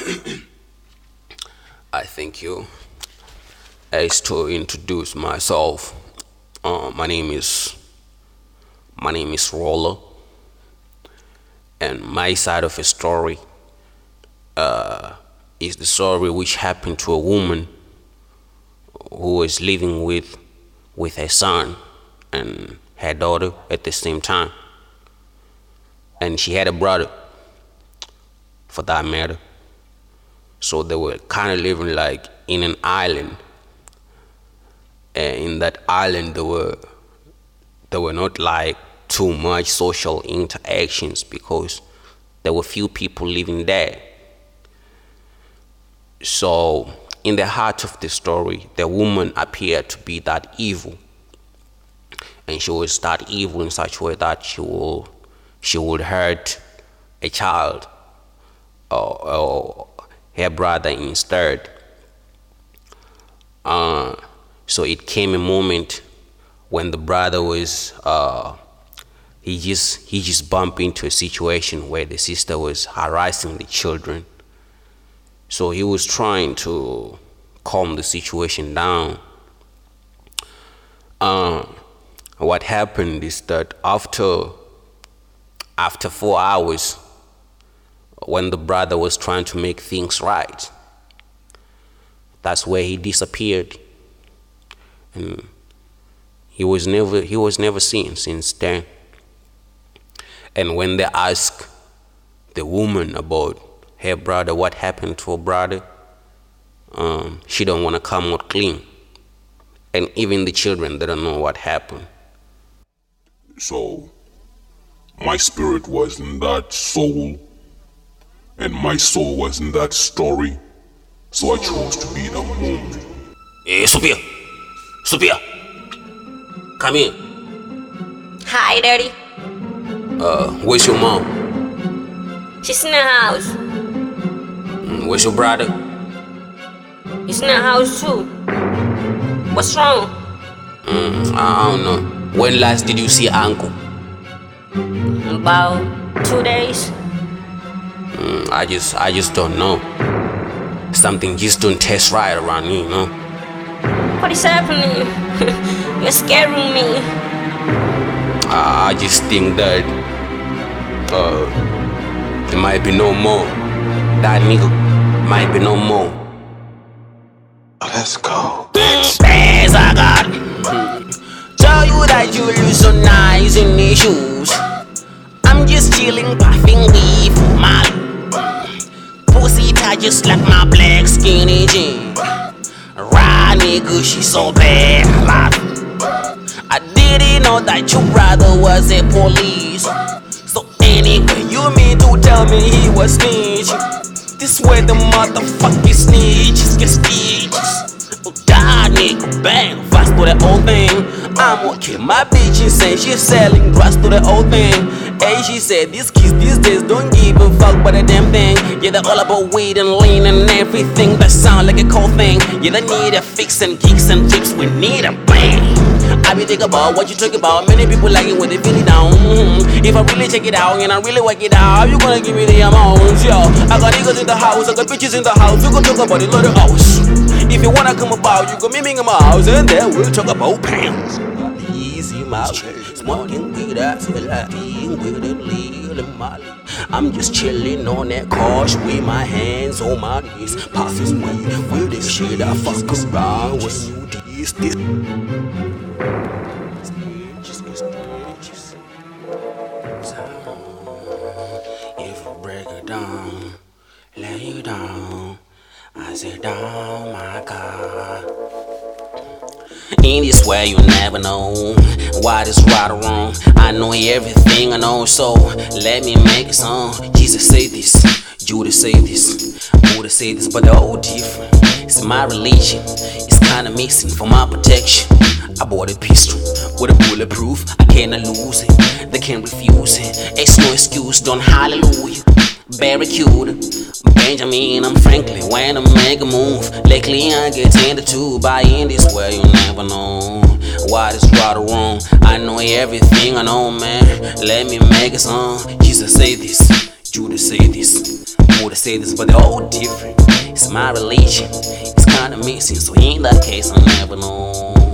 I thank you. As to introduce myself, my name is Roller, and my side of a story is the story which happened to a woman who was living with her son and her daughter at the same time, and she had a brother, for that matter. So they were kind of living like in an island, and in that island there were not like too much social interactions because there were few people living there. So in the heart of the story, the woman appeared to be that evil, and she was that evil in such a way that she would hurt a child or her brother instead. So it came a moment when the brother was he just bumped into a situation where the sister was harassing the children. So he was trying to calm the situation down. What happened is that after 4 hours, when the brother was trying to make things right, that's where he disappeared, and he was never seen since then. And when they asked the woman about her brother, what happened to her brother, she don't want to come out clean, and even the children, they don't know what happened. So my spirit was in that soul, and my soul was in that story, so I chose to be the movie. Hey, Sophia, come here. Hi, Daddy. Where's your mom? She's in the house. Where's your brother? He's in the house too. What's wrong? I don't know. When last did you see uncle? About 2 days. I just don't know. Something just don't taste right around me, you know? What is happening? You're scaring me. I just think that there might be no more. That nigga might be no more. Let's go. As I got tell you that you look so nice in these shoes. I'm just chilling, puffing weed for my pussy tight just like my black skinny jeans. Right, nigga, she so bad, I didn't know that your brother was a police. So anyway, you mean to tell me he was snitch? This way the motherfucking snitches get stitches. Oh, die, nigga, bang, fast to the old thing. I'm okay, my bitch is saying she's selling drugs to the old thing. Hey, she said these kids these days don't give a fuck about a damn thing. Yeah, they're all about weed and lean and everything that sound like a cold thing. Yeah, they need a fix and kicks and tips, we need a bang. I be thinking about what you talking about. Many people like it when they feel it down. If I really check it out and I really work it out, you gonna give me the amounts, yo. I got niggas in the house, I got bitches in the house. We gon' talk about it little house. If you wanna come about, you go meet me in my house, and then we'll talk about pounds. Easy, my smoking weed, I feel like being with a little Molly. I'm just chilling on that couch with my hands on my knees, passing weed with this shit. I fuck around with you, this. If I break it down, lay you down, I say down, my God. In this way you never know what is right or wrong. I know everything I know, so let me make a song. Jesus say this, Judas say this, Buddha say this, but they're all different. It's my religion, it's kinda missing for my protection. I bought a pistol with a bulletproof, I cannot lose it, they can't refuse it. It's no excuse, don't hallelujah. Barracuda, Benjamin, I'm Franklin when I make a move. Lately I get tended to by in this way, you never know what is right or wrong. I know everything I know, man. Let me make a song. Jesus say this, Judas say this, Would say this, but they're all different. It's my religion. It's kinda missing, so in that case, I'll never know.